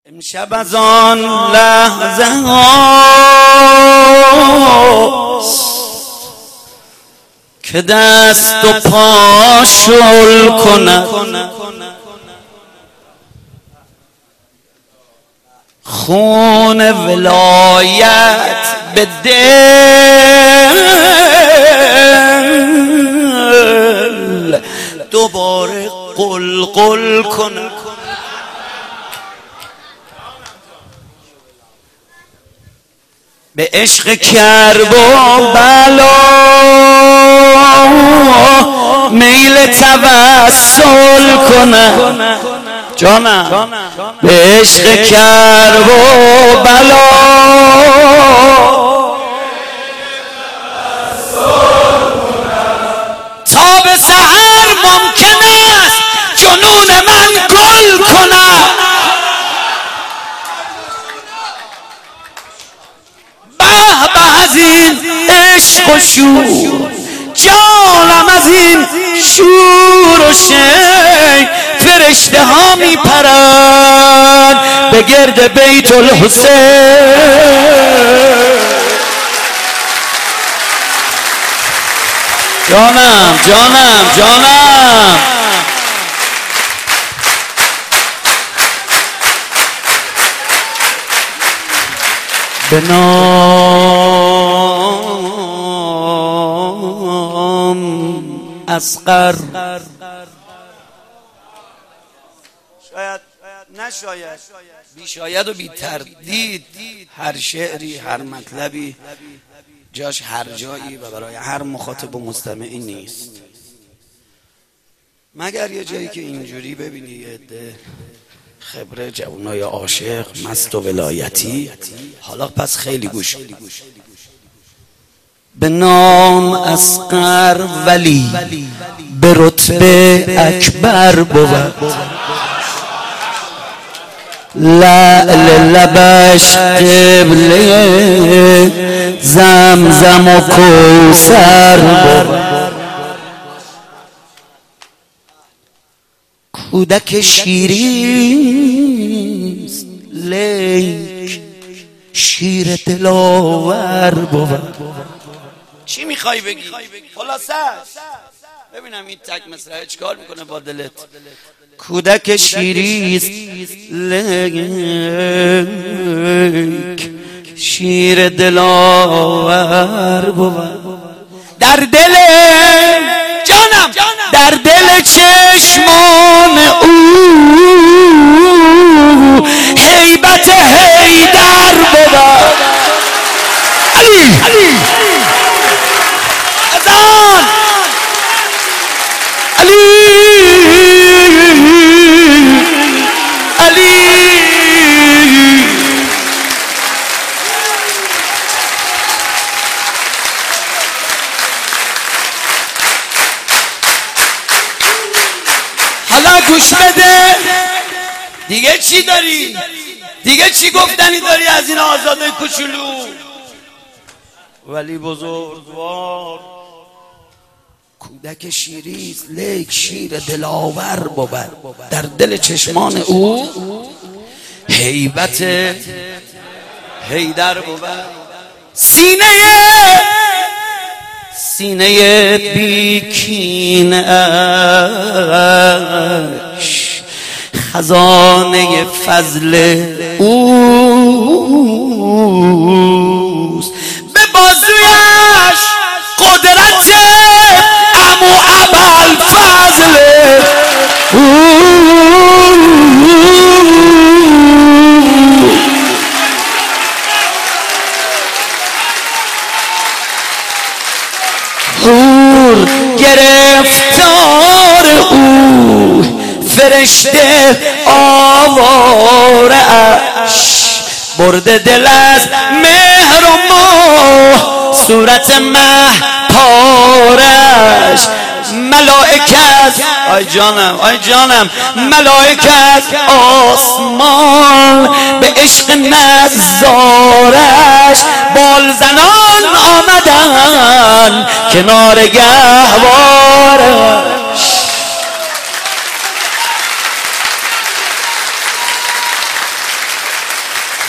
امشب از آن لحظه که دست و پا شل کند، خون ولایت به دل دوباره قلقل کند. به عشق کرب و بلا میل توسل کنم، جانم به عشق کرب و بلا تا به سحر ممکن است جنون من گل کنم. از این عشق و شور جانم، از این شور و شی فرشته ها می پرند به گرد بیت الحسین. جانم جانم جانم به نام اصغر، شاید نشاید، بی شاید و بی تردید هر شعری، هر مطلبی جاش هر جایی و برای هر مخاطب و مستمعی نیست، مگر یه جایی که اینجوری ببینی یه عده خبره جوانای عاشق مست و ولایتی، حالا پس خیلی گوش. به نام اصغر ولی به رتبه اکبر بود، لعل لبش قبله زمزم و کوثر بود، کودک شیریست لیک شیر دلاور بود. چی میخوای بگی؟ خلاصه ببینم این تک مصرعه چیکار میکنه با دلت. کودک شیریست لیک شیر دلاور بود، در دل جانم در دل چشمان او هیبت حیدر بود. علی اذان علی علی حالا گوش بده دیگه چی داری؟ دیگه چی گفتنی داری از این آزاده کوچولو؟ ولی بزرگوار کودک شیریست لیک شیر دلاور بود، در دل چشمان او هیبت حیدر بود. سینه بیکینه اش خزانه فضل اوست، به بازویش قدرت عمو ابوالفضل حور گرفتار او فرشته آواره اش، برده دل از مهر و ماه صورت مه پارش، ملائکت آی جانم ملائکت آسمان به عشق نظارش بال زنان آمدن کنار گهوارش.